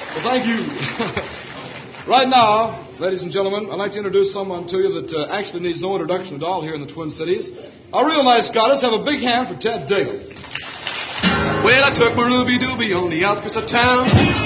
Well, thank you. Right now, ladies and gentlemen, I'd like to introduce someone to you that actually needs no introduction at all here in the Twin Cities. A real nice guy. Let's have a big hand for Ted Daigle. Well, I took my Ruby Dooby on the outskirts of town.